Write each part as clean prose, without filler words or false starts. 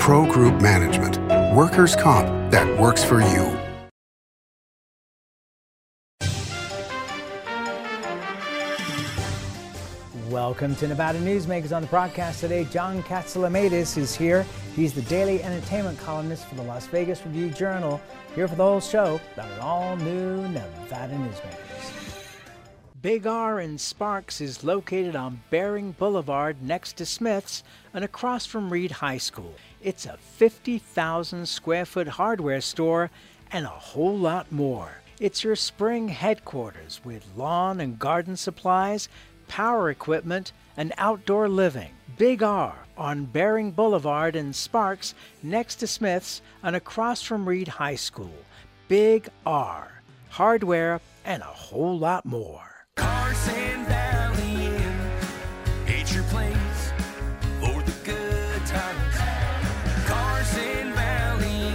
Pro Group Management. Workers' comp that works for you. Welcome to Nevada Newsmakers. On the broadcast today, John Catsimatidis is here. He's the daily entertainment columnist for the Las Vegas Review-Journal. Here for the whole show about an all-new Nevada Newsmakers. Big R in Sparks is located on Bering Boulevard next to Smith's and across from Reed High School. It's a 50,000 square foot hardware store and a whole lot more. It's your spring headquarters with lawn and garden supplies, power equipment, and outdoor living. Big R on Bering Boulevard in Sparks next to Smith's and across from Reed High School. Big R, hardware, and a whole lot more. Carson Valley Inn, it's your place for the good times. Carson Valley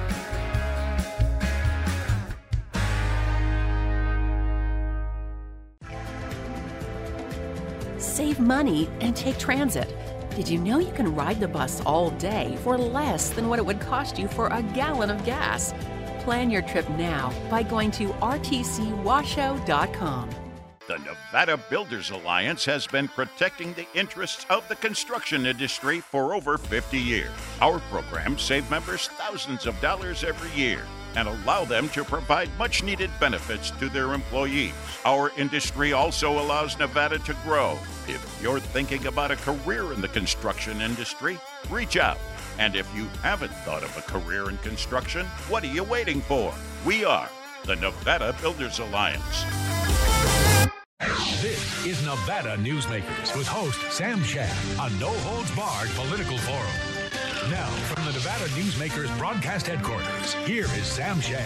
Inn. Save money and take transit. Did you know you can ride the bus all day for less than what it would cost you for a gallon of gas? Plan your trip now by going to rtcwashoe.com. The Nevada Builders Alliance has been protecting the interests of the construction industry for over 50 years. Our programs save members thousands of dollars every year and allow them to provide much-needed benefits to their employees. Our industry also allows Nevada to grow. If you're thinking about a career in the construction industry, reach out. And if you haven't thought of a career in construction, what are you waiting for? We are the Nevada Builders Alliance. This is Nevada Newsmakers with host Sam Shad on No Holds Barred Political Forum. Now, from the Nevada Newsmakers broadcast headquarters, here is Sam Shad.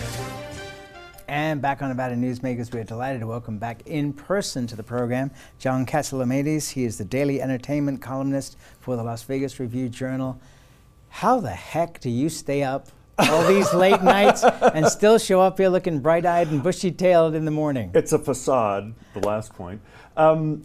And back on Nevada Newsmakers, we're delighted to welcome back in person to the program John Catsimatidis. He is the daily entertainment columnist for the Las Vegas Review-Journal. How the heck do you stay up all these late nights and still show up here looking bright-eyed and bushy-tailed in the morning? It's a facade, the last point. I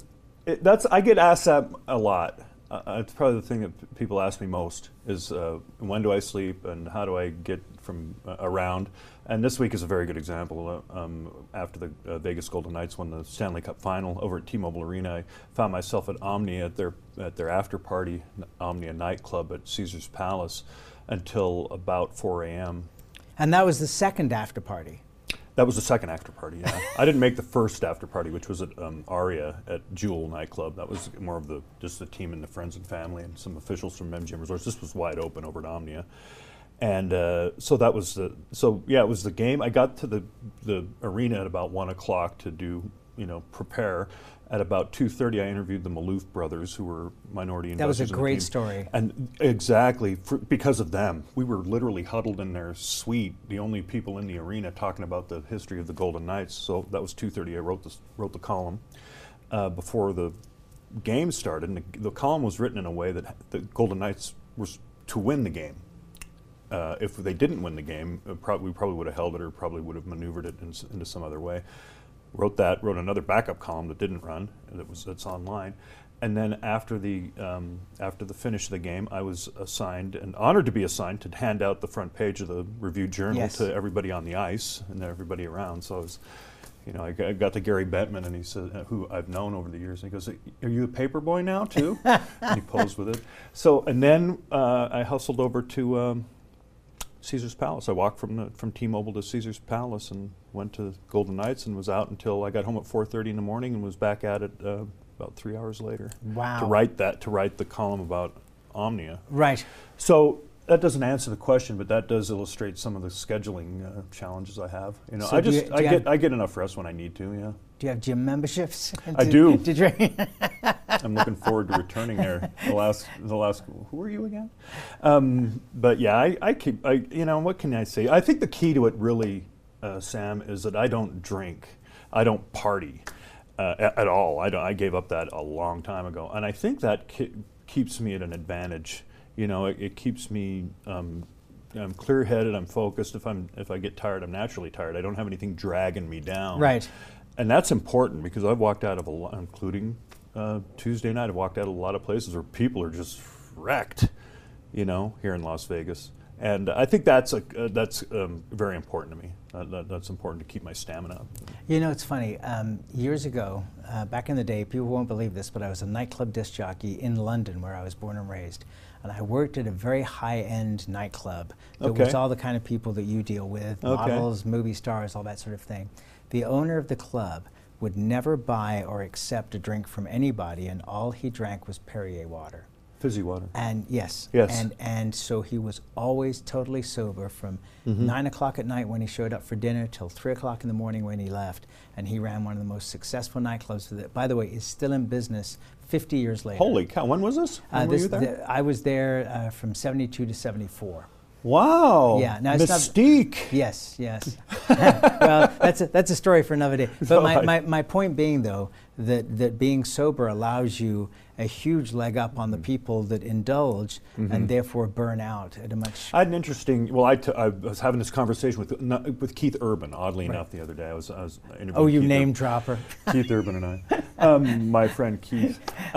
get asked that a lot. It's probably the thing that people ask me most is when do I sleep and how do I get from around? And this week is a very good example. After the Vegas Golden Knights won the Stanley Cup Final over at T-Mobile Arena, I found myself at Omnia at their after party, Omnia nightclub at Caesars Palace, until about 4 a.m. And that was the second after party. That was the second after party, yeah. I didn't make the first after party, which was at Aria at Jewel nightclub. That was more of just the team and the friends and family and some officials from MGM Resorts. This was wide open over at Omnia. And so that was it was the game. I got to the arena at about 1 o'clock to prepare. At about 2:30, I interviewed the Maloof brothers, who were minority investors. That was a great story. And exactly, because of them. We were literally huddled in their suite, the only people in the arena talking about the history of the Golden Knights. So that was 2:30. I wrote the column before the game started. And the column was written in a way that the Golden Knights was to win the game. If they didn't win the game, we probably would have held it or probably would have maneuvered it into some other way. Wrote another backup column that didn't run, that's online. And then after the finish of the game, I was assigned and honored to be assigned to hand out the front page of the Review-Journal to everybody on the ice and everybody around. So I was, I got to Gary Bettman, and he said, who I've known over the years, and he goes, "Are you a paper boy now too?" And he posed with it. So, and then I hustled over to Caesars Palace. I walked from T-Mobile to Caesars Palace and went to Golden Knights and was out until I got home at 4:30 in the morning and was back at it about 3 hours later. Wow. To write the column about Omnia. Right. So that doesn't answer the question, but that does illustrate some of the scheduling challenges I have. So I get enough rest when I need to. Yeah. Do you have gym memberships? I do. Did you? I'm looking forward to returning there. The last. Who are you again? But yeah, I keep. What can I say? I think the key to it really, Sam, is that I don't drink. I don't party at all. I gave up that a long time ago, and I think that keeps me at an advantage. It keeps me. I'm clear-headed. I'm focused. If I get tired, I'm naturally tired. I don't have anything dragging me down. Right. And that's important because I've walked out of a lot, including Tuesday night. I've walked out of a lot of places where people are just wrecked. you know, here in Las Vegas. And I think that's very important to me. That's important to keep my stamina up. You know, it's funny. Years ago, back in the day, people won't believe this, but I was a nightclub disc jockey in London, where I was born and raised. And I worked at a very high-end nightclub that was all the kind of people that you deal with, models, movie stars, all that sort of thing. The owner of the club would never buy or accept a drink from anybody, and all he drank was Perrier water. Fizzy water. And yes. Yes. And so he was always totally sober from 9 o'clock at night when he showed up for dinner till 3 o'clock in the morning when he left. And he ran one of the most successful nightclubs that, by the way, is still in business 50 years later. Holy cow, when was this? When were you there? I was there from 72 to 74. Wow. Yeah. Now Mystique. Yes, yes. Well, that's a story for another day. But my point being, though, that being sober allows you a huge leg up on the people that indulge and therefore burn out at a much... I had an interesting, well, I was having this conversation with Keith Urban, oddly enough, the other day. I was interviewing Oh, you Keith name dropper. Keith Urban and I. My friend Keith.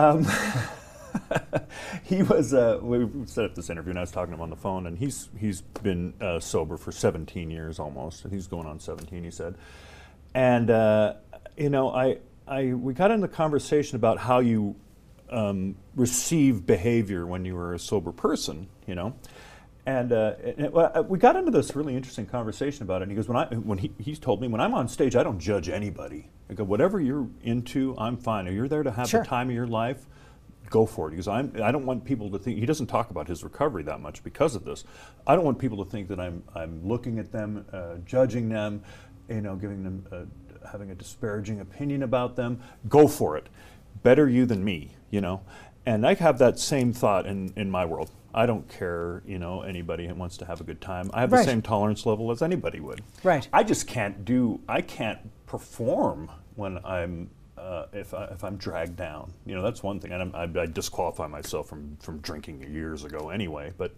He was, we set up this interview and I was talking to him on the phone, and he's been sober for 17 years almost. He's going on 17, he said. And, you know, we got into the conversation about how you receive behavior when you were a sober person, you know. And we got into this really interesting conversation about it. And he goes, he's told me, when I'm on stage, I don't judge anybody. I go, whatever you're into, I'm fine. If you're there to have the time of your life, go for it. Because I don't want people to think, he doesn't talk about his recovery that much because of this. I don't want people to think that I'm looking at them, judging them, you know, giving them, having a disparaging opinion about them. Go for it. Better you than me, you know. And I have that same thought in my world. I don't care, you know, anybody who wants to have a good time. I have the same tolerance level as anybody would. Right. I just can't perform when I'm, if I'm dragged down. You know, that's one thing. And I disqualify myself from drinking years ago anyway. But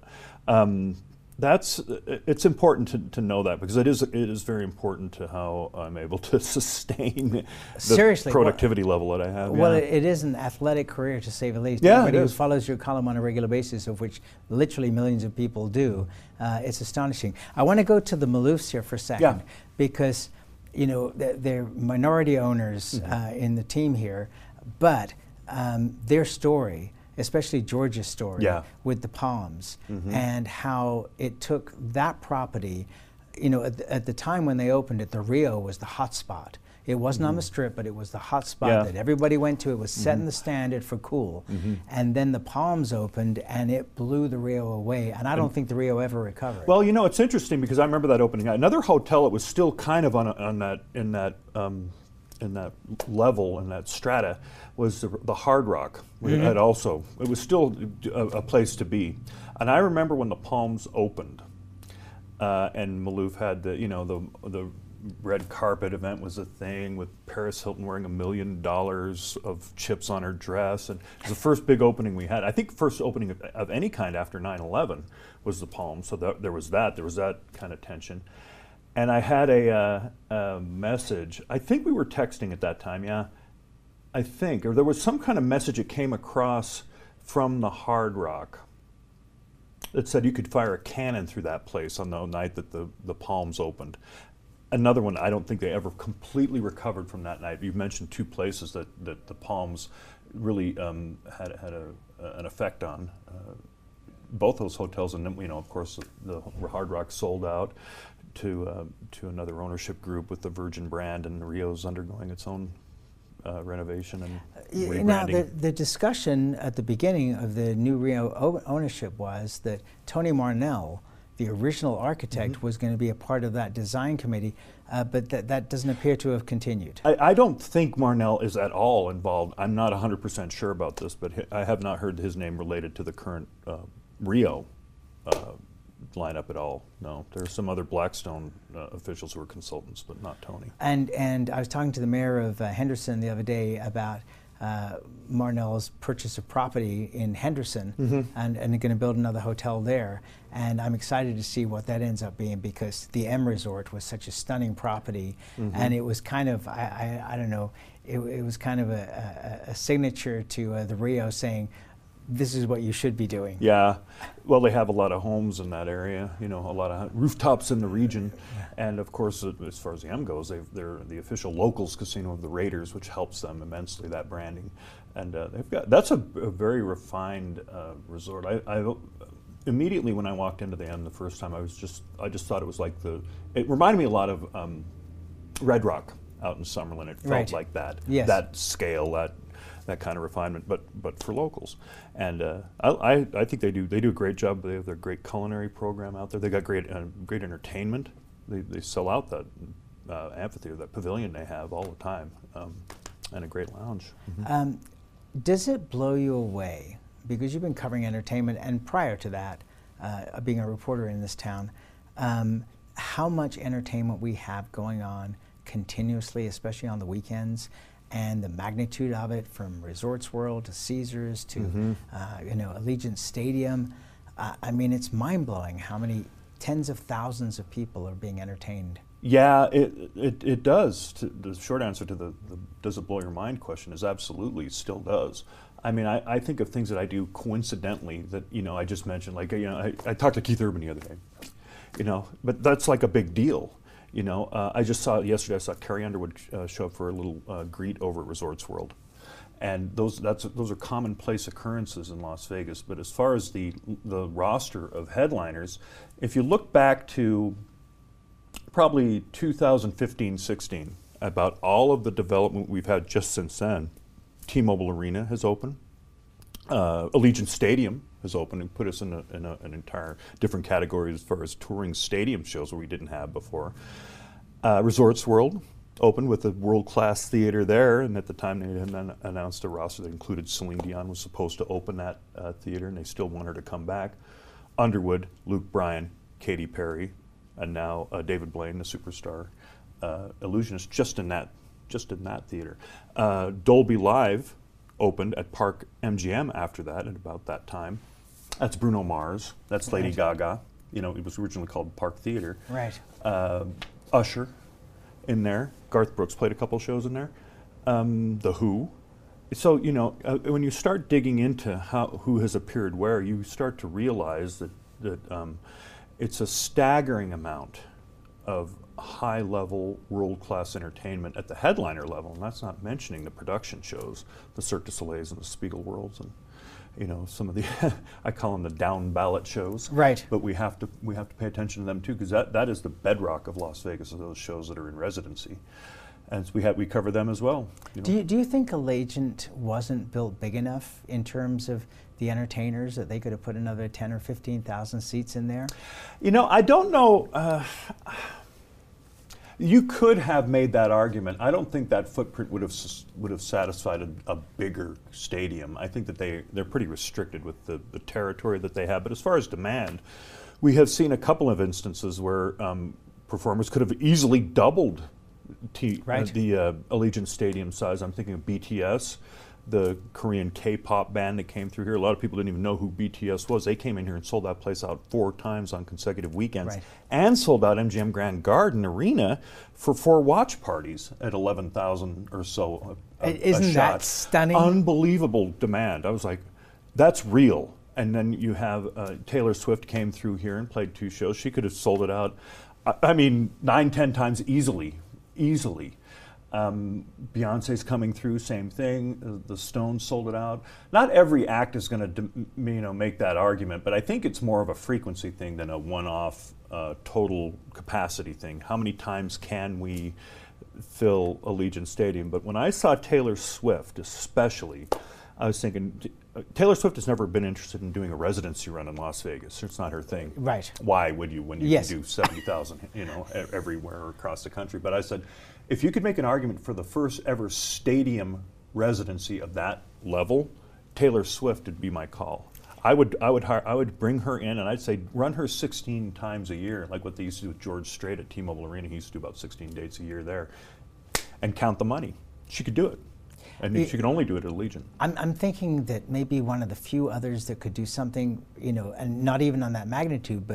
it's important to know that, because it is very important to how I'm able to sustain the productivity level that I have. Well, it is an athletic career, to say the least. Yeah, Anybody who follows your column on a regular basis, of which literally millions of people do, it's astonishing. I want to go to the Maloofs here for a second, because, you know, they're minority owners in the team here, but their story, especially George's story with the Palms, and how it took that property, you know, at the time when they opened it, the Rio was the hot spot. It wasn't on the Strip, but it was the hot spot that everybody went to. It was setting the standard for cool. And then the Palms opened, and it blew the Rio away. And I don't think the Rio ever recovered. Well, you know, it's interesting, because I remember that opening. Another hotel that was still kind of in that level, in that strata, was the Hard Rock. It was still a place to be. And I remember when the Palms opened, and Maloof had the red carpet event was a thing, with Paris Hilton wearing $1 million of chips on her dress, and it was the first big opening we had. I think first opening of any kind after 9/11 was the Palms. So there was that kind of tension. And I had a message. I think we were texting at that time, I think. Or there was some kind of message that came across from the Hard Rock that said you could fire a cannon through that place on the night that the Palms opened. Another one, I don't think they ever completely recovered from that night. You've mentioned two places that the Palms really had an effect on. Both those hotels, and then, you know, of course, the Hard Rock sold out to another ownership group with the Virgin brand, and the Rio's undergoing its own renovation and rebranding. Now, the discussion at the beginning of the new Rio ownership was that Tony Marnell, the original architect, was going to be a part of that design committee, but that doesn't appear to have continued. I don't think Marnell is at all involved. I'm not 100% sure about this, but I have not heard his name related to the current Rio lineup at all. No, there are some other Blackstone officials who are consultants, but not Tony. And I was talking to the mayor of Henderson the other day about Marnell's purchase of property in Henderson, and they're going to build another hotel there. And I'm excited to see what that ends up being, because the M Resort was such a stunning property, and it was kind of, I don't know, it was kind of a signature to the Rio, saying, this is what you should be doing. Yeah, well, they have a lot of homes in that area, a lot of rooftops in the region. And of course, as far as the M goes, they're the official locals casino of the Raiders, which helps them immensely, that branding. And that's a very refined resort. I immediately when I walked into the M the first time, I just thought it was like it reminded me a lot of Red Rock out in Summerlin. It felt like that, that scale, that kind of refinement, but for locals. And I think they do a great job. They have their great culinary program out there. They got great entertainment. They sell out that amphitheater, that pavilion they have all the time, and a great lounge. Mm-hmm. Does it blow you away, because you've been covering entertainment, and prior to that, being a reporter in this town, how much entertainment we have going on continuously, especially on the weekends, and the magnitude of it, from Resorts World to Caesars to Allegiant Stadium? I mean, it's mind-blowing how many tens of thousands of people are being entertained. Yeah, it does. The short answer to the does it blow your mind question is absolutely, still does. I mean, I think of things that I do coincidentally that, I just mentioned, like, I talked to Keith Urban the other day, but that's like a big deal. I just saw yesterday, I saw Carrie Underwood show up for a little greet over at Resorts World. And those are commonplace occurrences in Las Vegas. But as far as the roster of headliners, if you look back to probably 2015-16, about all of the development we've had just since then, T-Mobile Arena has opened, Allegiant Stadium has opened and put us in an entire different category as far as touring stadium shows where we didn't have before. Resorts World opened with a world-class theater there, and at the time they had announced a roster that included Celine Dion was supposed to open that theater, and they still want her to come back. Underwood, Luke Bryan, Katy Perry, and now David Blaine, the superstar illusionist, just in that theater. Dolby Live opened at Park MGM after that, at about that time. That's Bruno Mars. That's Lady Gaga. It was originally called Park Theater. Right. Usher in there. Garth Brooks played a couple shows in there. The Who. So, when you start digging into who has appeared where, you start to realize that it's a staggering amount of high-level, world-class entertainment at the headliner level, and that's not mentioning the production shows, the Cirque du Soleils and the Spiegel Worlds, and some of the I call them the down ballot shows. Right. But we have to pay attention to them too, because that is the bedrock of Las Vegas, of those shows that are in residency, and we cover them as well. Do you think Allegiant wasn't built big enough in terms of the entertainers, that they could have put another 10 or 15,000 seats in there? I don't know. You could have made that argument. I don't think that footprint would have satisfied a bigger stadium. I think that they're pretty restricted with the territory that they have. But as far as demand, we have seen a couple of instances where performers could have easily doubled the Allegiant Stadium size. I'm thinking of BTS, the Korean K-pop band that came through here. A lot of people didn't even know who BTS was. They came in here and sold that place out 4 times on consecutive weekends, and sold out MGM Grand Garden Arena for 4 watch parties at 11,000 or so. Isn't that stunning? Unbelievable demand. I was like, that's real. And then you have Taylor Swift came through here and played 2 shows. She could have sold it out, 9-10 times easily. Beyonce's coming through, same thing. The Stones sold it out. Not every act is going to, make that argument, but I think it's more of a frequency thing than a one-off total capacity thing. How many times can we fill Allegiant Stadium? But when I saw Taylor Swift, especially, I was thinking, Taylor Swift has never been interested in doing a residency run in Las Vegas. It's not her thing. Right. Why would you when you can do 70,000, everywhere across the country? But I said, if you could make an argument for the first ever stadium residency of that level, Taylor Swift would be my call. I would bring her in, and I'd say run her 16 times a year, like what they used to do with George Strait at T-Mobile Arena. He used to do about 16 dates a year there, and count the money. She could do it. And she can only do it at Allegiant. I'm thinking that maybe one of the few others that could do something, and not even on that magnitude, but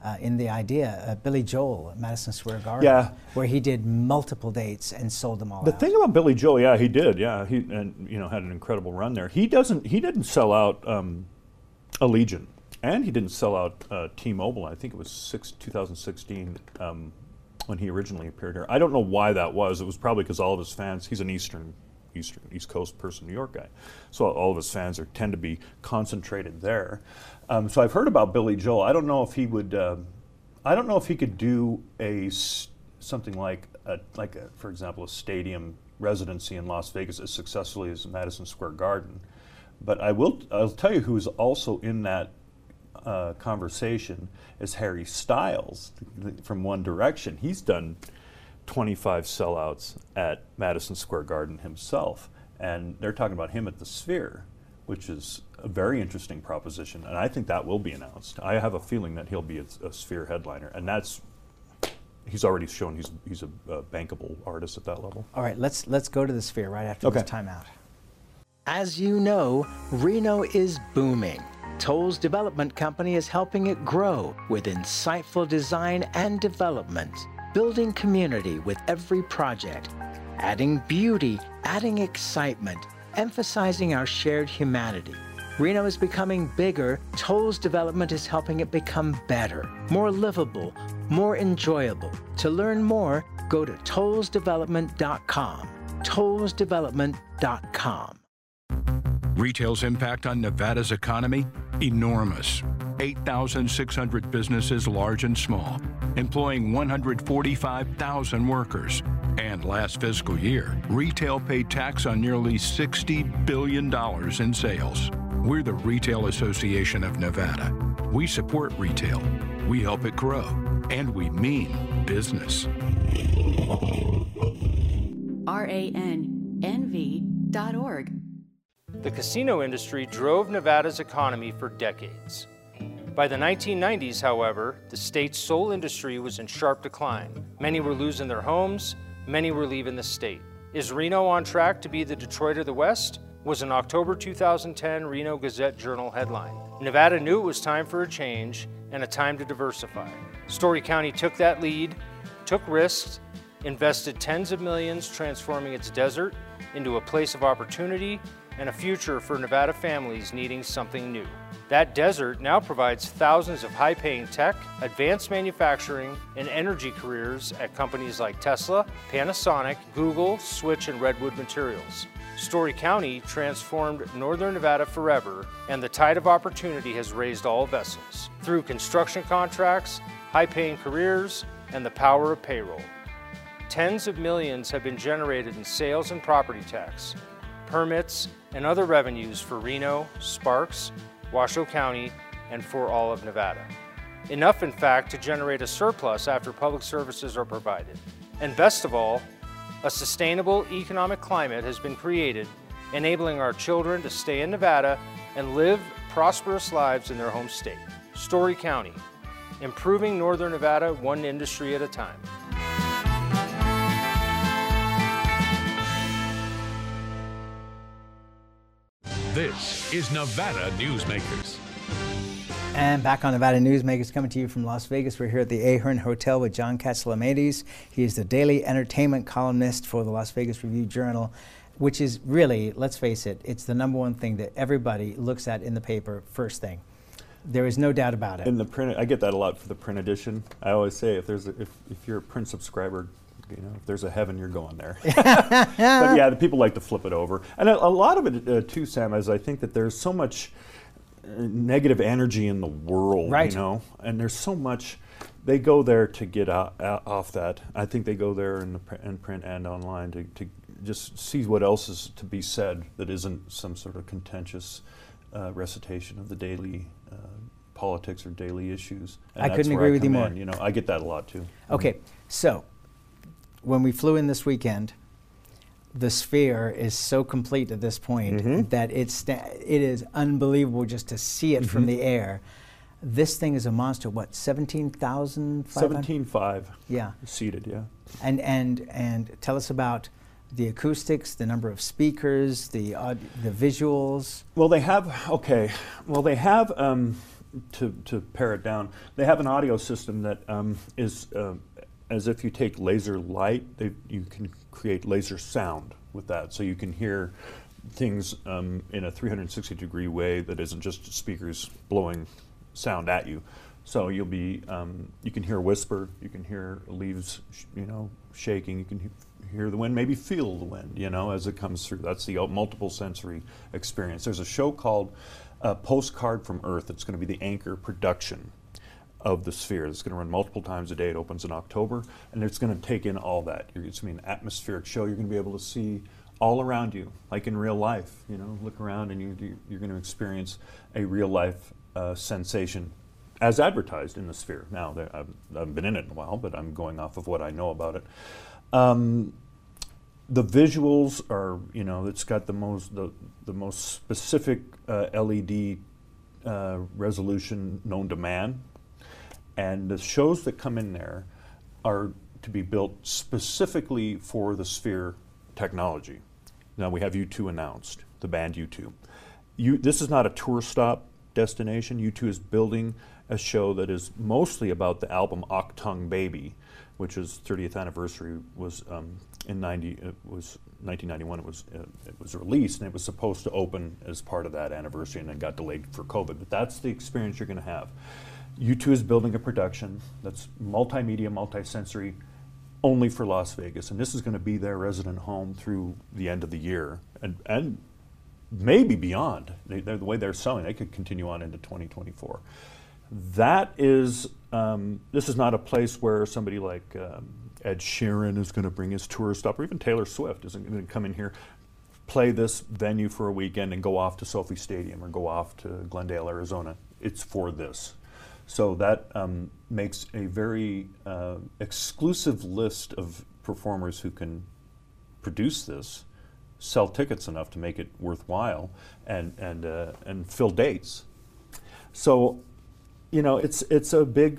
in the idea. Billy Joel at Madison Square Garden, where he did multiple dates and sold them all The out. thing about Billy Joel, he did, he had an incredible run there. He didn't sell out Allegiant, and he didn't sell out T-Mobile. I think it was 2016 when he originally appeared here. I don't know why that was. It was probably because all of his fans. He's an East Coast person, New York guy, so all of his fans tend to be concentrated there. So I've heard about Billy Joel. I don't know if he would. I don't know if he could do something like for example, a stadium residency in Las Vegas as successfully as Madison Square Garden. But I'll tell you who's also in that conversation is Harry Styles from One Direction. He's done 25 sellouts at Madison Square Garden himself, and they're talking about him at the Sphere, which is a very interesting proposition, and I think that will be announced. I have a feeling that he'll be a Sphere headliner, and he's already shown he's a bankable artist at that level. All right, let's go to the Sphere right after this timeout. As you know, Reno is booming. Toll's development company is helping it grow with insightful design and development, building community with every project, adding beauty, adding excitement, emphasizing our shared humanity. Reno is becoming bigger. Toll's development is helping it become better, more livable, more enjoyable. To learn more, go to tollsdevelopment.com. tollsdevelopment.com. Retail's impact on Nevada's economy? Enormous. 8,600 businesses, large and small, employing 145,000 workers. And last fiscal year, retail paid tax on nearly $60 billion in sales. We're the Retail Association of Nevada. We support retail, we help it grow, and we mean business. RANNV.org. The casino industry drove Nevada's economy for decades. By the 1990s, however, the state's sole industry was in sharp decline. Many were losing their homes, many were leaving the state. Is Reno on track to be the Detroit of the West? Was an October 2010 Reno Gazette-Journal headline. Nevada knew it was time for a change and a time to diversify. Story County took that lead, took risks, invested tens of millions transforming its desert into a place of opportunity and a future for Nevada families needing something new. That desert now provides thousands of high-paying tech, advanced manufacturing, and energy careers at companies like Tesla, Panasonic, Google, Switch, and Redwood Materials. Story County transformed Northern Nevada forever, and the tide of opportunity has raised all vessels through construction contracts, high-paying careers, and the power of payroll. Tens of millions have been generated in sales and property tax, permits, and other revenues for Reno, Sparks, Washoe County, and for all of Nevada. Enough, in fact, to generate a surplus after public services are provided. And best of all, a sustainable economic climate has been created, enabling our children to stay in Nevada and live prosperous lives in their home state. Story County, improving Northern Nevada one industry at a time. This is Nevada Newsmakers. And back on Nevada Newsmakers, coming to you from Las Vegas. We're here at the Ahern Hotel with John Catsimatidis. He is the daily entertainment columnist for the Las Vegas Review-Journal, which is really, let's face it, it's the #1 thing that everybody looks at in the paper first thing. There is no doubt about it. In the print, I get that a lot for the print edition. I always say if you're a print subscriber, if there's a heaven, you're going there. But yeah, the people like to flip it over. And a lot of it, too, Sam, is I think that there's so much negative energy in the world, right. And there's so much, they go there to get off that. I think they go there in print and online to just see what else is to be said that isn't some sort of contentious recitation of the daily politics or daily issues. And I couldn't agree with you more. I get that a lot, too. Okay, so when we flew in this weekend, the Sphere is so complete at this point that it is unbelievable just to see it from the air. This thing is a monster. What, 17,500? 17,500. Yeah. Seated, yeah. And tell us about the acoustics, the number of speakers, the visuals. Well, they have to pare it down, they have an audio system that is as if you take laser light, you can create laser sound with that. So you can hear things in a 360-degree way that isn't just speakers blowing sound at you. So you'll be, you can hear whisper, you can hear leaves, shaking, you can hear the wind, maybe feel the wind, as it comes through. That's the multiple sensory experience. There's a show called Postcard from Earth. It's going to be the anchor production of the Sphere. It's going to run multiple times a day. It opens in October, and it's going to take in all that. It's going to be an atmospheric show. You're going to be able to see all around you, like in real life. Look around, and you're going to experience a real life sensation as advertised in the Sphere. Now, I haven't been in it in a while, but I'm going off of what I know about it. The visuals are, it's got the most specific LED resolution known to man, and the shows that come in there are to be built specifically for the Sphere technology. Now we have U2 announced, the band U2. This is not a tour stop destination. U2 is building a show that is mostly about the album Achtung Baby, which is 30th anniversary was in 1991. It was released, and it was supposed to open as part of that anniversary, and then got delayed for COVID. But that's the experience you're going to have. U2 is building a production that's multimedia, multisensory, only for Las Vegas, and this is going to be their resident home through the end of the year, and maybe beyond. The way they're selling, they could continue on into 2024. That is, this is not a place where somebody like Ed Sheeran is going to bring his tour stop, or even Taylor Swift isn't going to come in here, play this venue for a weekend, and go off to Sophie Stadium or go off to Glendale, Arizona. It's for this. So that makes a very exclusive list of performers who can produce this, sell tickets enough to make it worthwhile, and fill dates. So, it's a big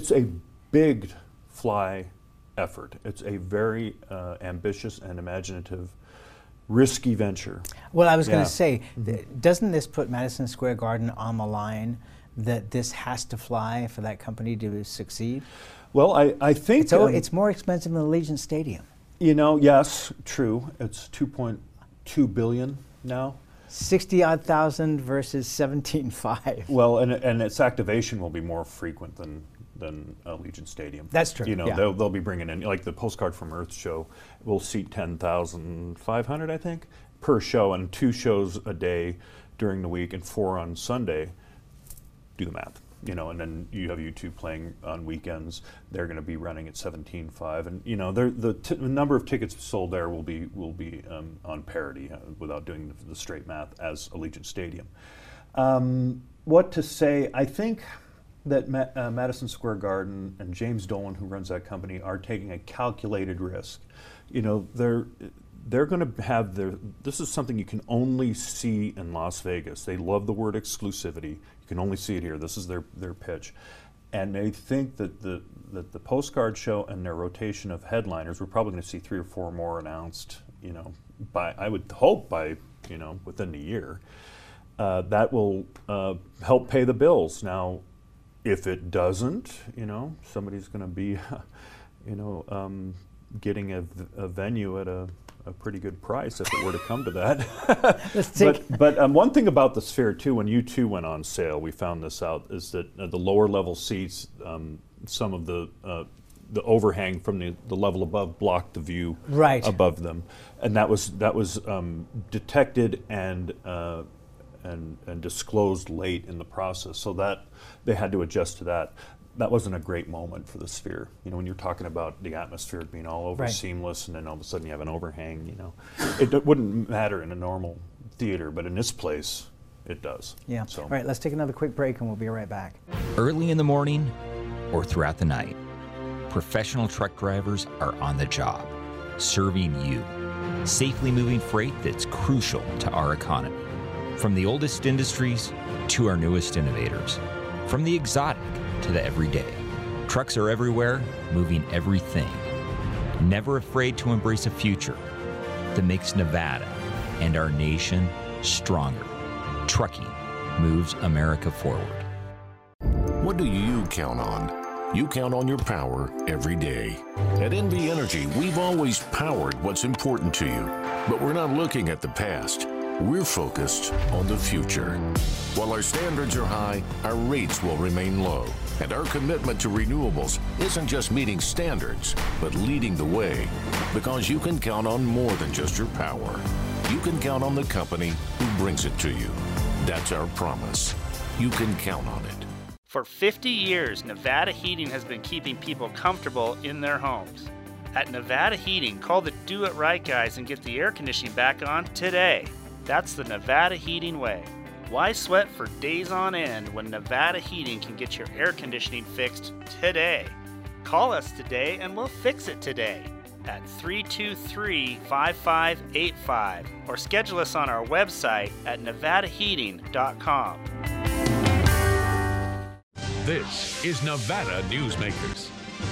fly effort. It's a very ambitious and imaginative, risky venture. Well, I was going to say, doesn't this put Madison Square Garden on the line that this has to fly for that company to succeed? Well, I think it's more expensive than Allegiant Stadium. Yes, true. It's $2.2 billion now. 60-odd thousand versus 17.5. Well, and its activation will be more frequent than Allegiant Stadium. That's true. They'll be bringing in, like the Postcard from Earth show will seat 10,500, I think, per show, and 2 shows a day during the week and 4 on Sunday. Do the math, and then you have U2 playing on weekends. They're going to be running at 17.5, and the number of tickets sold there will be on parity without doing the straight math as Allegiant Stadium. What to say? I think that Madison Square Garden and James Dolan, who runs that company, are taking a calculated risk. They're going to have this is something you can only see in Las Vegas. They love the word exclusivity. You can only see it here. This is their pitch. And they think that the Postcard show and their rotation of headliners, we're probably going to see 3 or 4 more announced, I would hope by, within the year. That will help pay the bills. Now, if it doesn't, somebody's going to be, getting a venue at a pretty good price if it were to come to that. But one thing about the Sphere too, when U2 went on sale, we found this out, is that the lower level seats, some of the overhang from the level above blocked the view above them, and that was detected and disclosed late in the process, so that they had to adjust to that. That wasn't a great moment for the Sphere. When you're talking about the atmosphere being all over seamless, and then all of a sudden you have an overhang, it wouldn't matter in a normal theater, but in this place, it does. Yeah. So. All right, let's take another quick break and we'll be right back. Early in the morning or throughout the night, professional truck drivers are on the job, serving you, safely moving freight that's crucial to our economy. From the oldest industries to our newest innovators, from the exotic to the everyday. Trucks are everywhere, moving everything. Never afraid to embrace a future that makes Nevada and our nation stronger. Trucking moves America forward. What do you count on? You count on your power every day. At NV Energy, we've always powered what's important to you, but we're not looking at the past. We're focused on the future. While our standards are high, our rates will remain low. And our commitment to renewables isn't just meeting standards, but leading the way. Because you can count on more than just your power. You can count on the company who brings it to you. That's our promise. You can count on it. For 50 years, Nevada Heating has been keeping people comfortable in their homes. At Nevada Heating, call the Do It Right guys and get the air conditioning back on today. That's the Nevada Heating way. Why sweat for days on end when Nevada Heating can get your air conditioning fixed today? Call us today and we'll fix it today at 323-5585 or schedule us on our website at nevadaheating.com. This is Nevada Newsmakers.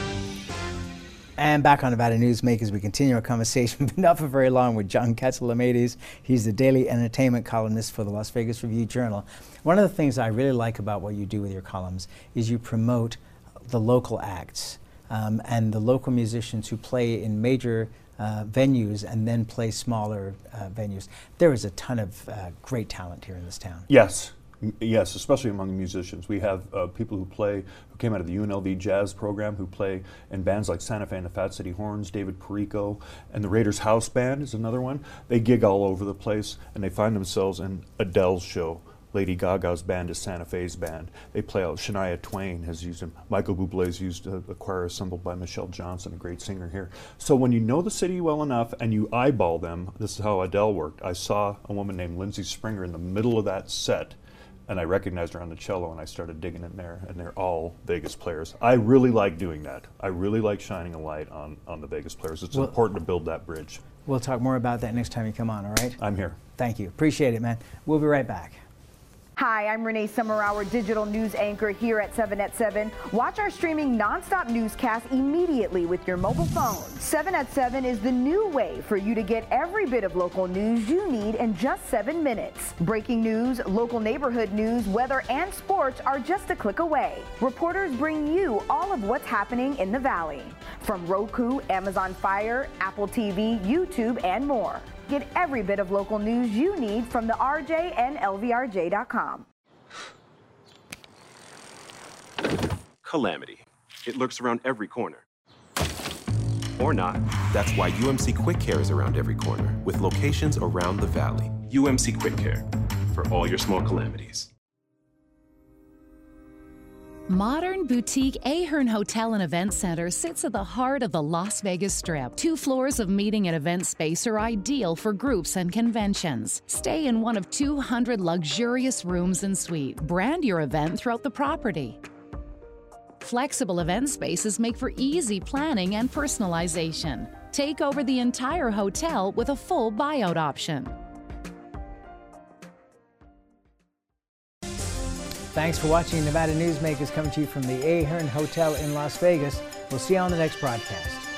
And back on Nevada Newsmakers, we continue our conversation, but not for very long, with John Catsimatidis. He's the daily entertainment columnist for the Las Vegas Review-Journal. One of the things I really like about what you do with your columns is you promote the local acts and the local musicians who play in major venues and then play smaller venues. There is a ton of great talent here in this town. Yes. Yes, especially among the musicians. We have people who came out of the UNLV jazz program, who play in bands like Santa Fe and the Fat City Horns, David Perico, and the Raiders House Band is another one. They gig all over the place, and they find themselves in Adele's show. Lady Gaga's band is Santa Fe's band. They play out. Shania Twain has used them. Michael Bublé's used a choir assembled by Michelle Johnson, a great singer here. So when you know the city well enough and you eyeball them, this is how Adele worked. I saw a woman named Lindsay Springer in the middle of that set, and I recognized her on the cello, and I started digging in there, and they're all Vegas players. I really like doing that. I really like shining a light on the Vegas players. It's important to build that bridge. We'll talk more about that next time you come on, all right? I'm here. Thank you. Appreciate it, man. We'll be right back. Hi, I'm Renee Summerhour, digital news anchor here at 7 at 7. Watch our streaming nonstop newscast immediately with your mobile phone. 7 at 7 is the new way for you to get every bit of local news you need in just 7 minutes. Breaking news, local neighborhood news, weather, and sports are just a click away. Reporters bring you all of what's happening in the Valley. From Roku, Amazon Fire, Apple TV, YouTube, and more. Get every bit of local news you need from the RJ and LVRJ.com. Calamity. It lurks around every corner. Or not. That's why UMC Quick Care is around every corner, with locations around the Valley. UMC Quick Care, for all your small calamities. Modern boutique Ahern Hotel and Event Center sits at the heart of the Las Vegas Strip. 2 floors of meeting and event space are ideal for groups and conventions. Stay in one of 200 luxurious rooms and suites. Brand your event throughout the property. Flexible event spaces make for easy planning and personalization. Take over the entire hotel with a full buyout option. Thanks for watching Nevada Newsmakers, coming to you from the Ahern Hotel in Las Vegas. We'll see you on the next broadcast.